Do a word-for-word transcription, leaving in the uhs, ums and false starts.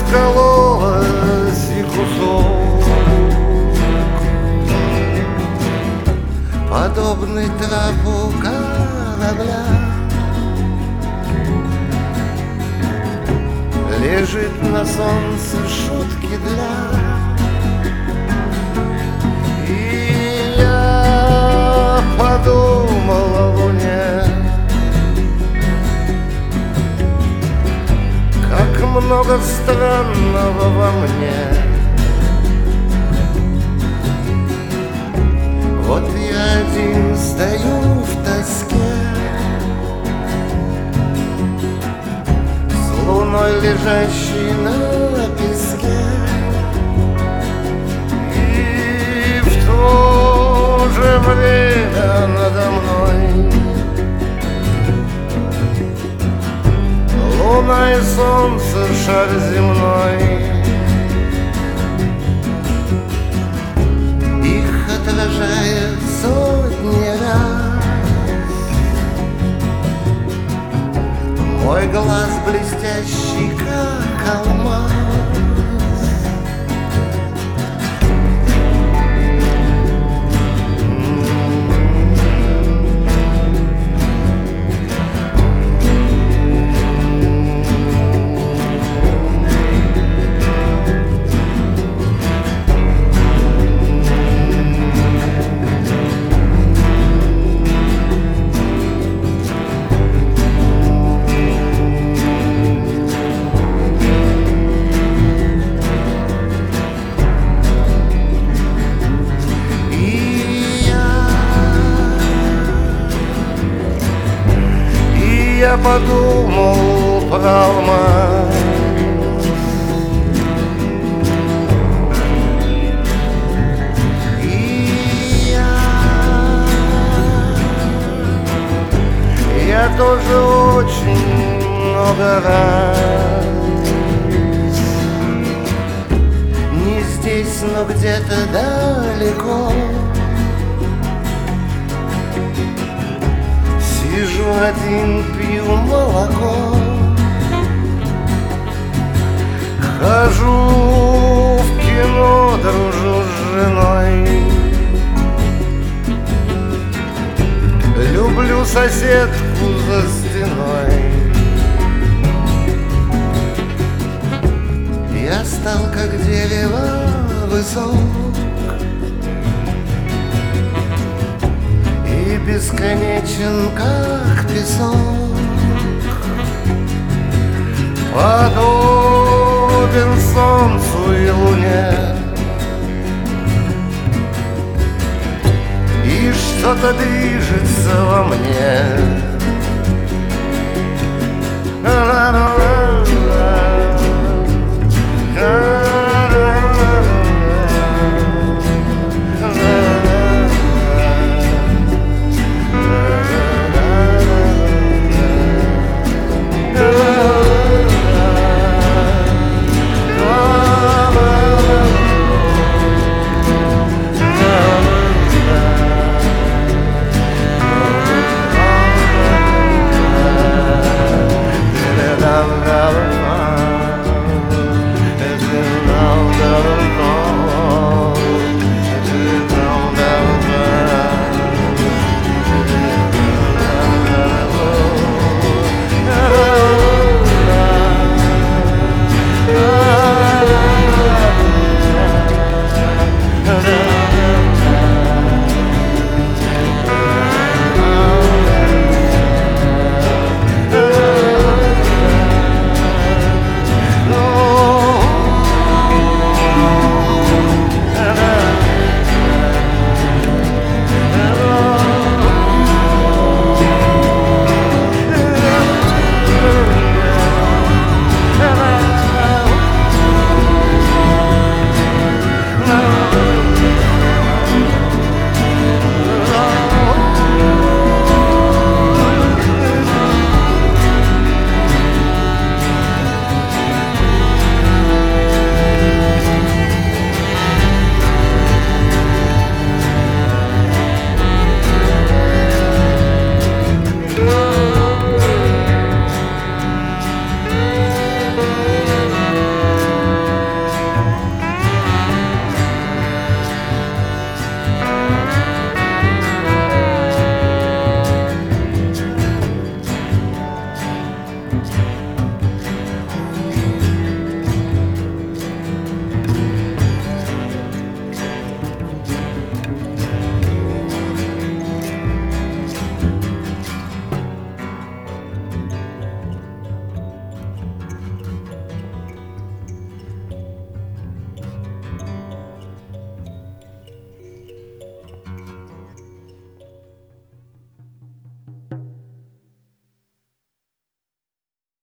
раскололась и кусок, подобный трапу корабля, лежит на солнце шутки для. И я подумал о луне, как много странного во мне. Вот я один стою в тоске, с луной, лежащей на песке, и в то же время надо мной луна и солнце, шар земной. Их отражает сотни раз мой глаз, блестящий как алмаз. Я подумал про алмаз, и я, я тоже очень много раз не здесь, но где-то далеко сижу один, пью молоко, хожу в кино, дружу с женой, люблю соседку за стеной. Я стал как дерево высок и бесконечен, как песок, подобен солнцу и луне, и что-то движется во мне.